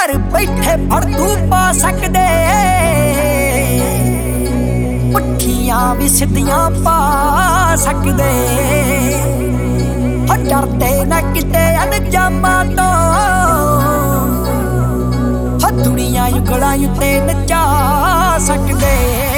घर बैठे फड़ तू पा सकदे पुट्ठियां भी सिद्धियां पा सकदे डरते ना किते अनजामां तो दुनिया युगड़ा युते नचा सकदे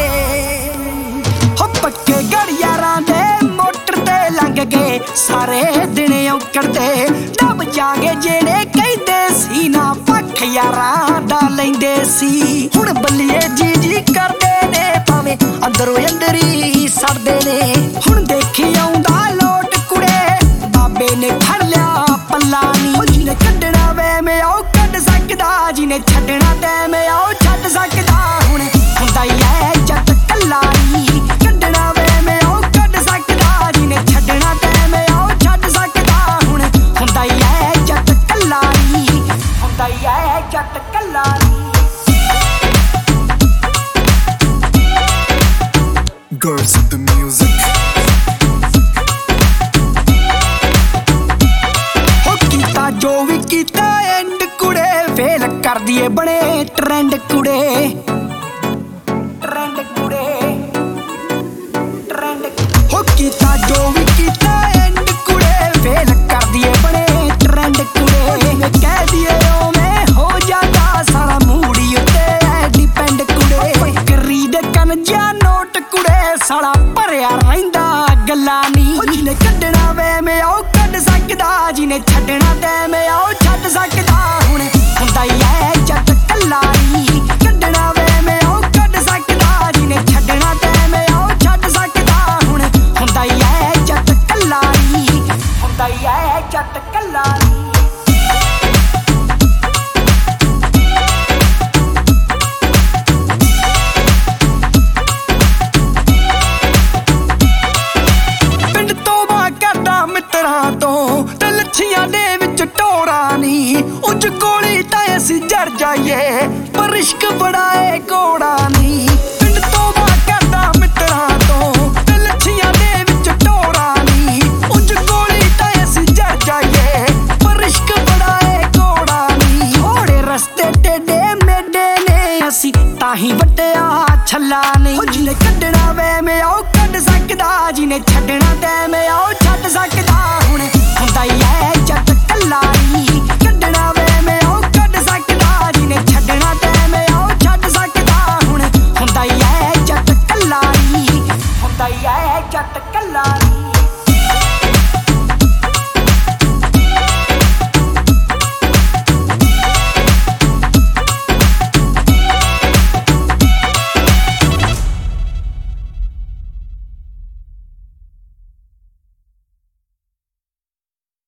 पक्के गड़ियारां दे मोटर ते लंघ के सारे दिन औकड़दे दब जागे जेड़े कहंदे सी ना पख यारां दा लैंदे सी हुण बल्लिए जी करदे ने भावें अंदरों अंदरी सड़दे ने हुण देखी आउंदा लोट कुड़े बाबे ने फड़ लिया पल्ला नी जिने कड्डना वे मैं ओ कड्ड सकदा जिने छड्डना ते मैं ओ छड्ड सकदा हुण हुंदा ही ऐ जट कल्ला नी कड्डना वे मैं ओ कड्ड सकदा जिने छड्डना ते मैं ओ छड्ड सकदा हुण हुंदा ही ऐ जट कल्ला नी हुंदा ही ऐ जट कल्ला नी Girls with the music जो भी कीता एंड कुड़े फेल कर दिए बड़े ट्रेंड कुड़े ट्रेंड कुड़े ट्रेंड हो कीता जो भी कीता एंड कुड़े फेल कर दिए बड़े ट्रेंड कुड़े कह दिए ओ मैं हो जाता सारा मूडी उत्ते डिपेंड कुड़े करी दे कन जा नोट कुड़े साला भरिया रहिंदा गल्ला नी जिने कड्डना वे मैं ओ कड्ड सकदा जिने छड्डना ते मैं ओ छड्ड सकदा हुण हुंदा ही ऐ जट कल्ला नी कड्डना वे मैं ओ कड्ड सकदा जिने छड्डना ते मैं ओ छड्ड सकदा हुण हुंदा ही ऐ जट कल्ला नी हुंदा ही ऐ जट कल्ला नी उज गोली तां असीं जर जाइए पर इश्क बड़ा है घोड़ा नी पिंड तो बाहर करदा मित्तरां तो ते लच्छियां दे विच टोरा नी उज गोली तां असीं जर जाइए पर इश्क बड़ा है घोड़ा नी थोड़े रस्ते टेढ़े मेढे ने असीं ताहीं वड्डिया छल्ला नी जिने कड्डना वे मैं ओ कड्ड सकदा जिने छड्डना ते मैं ओ छड्ड सकदा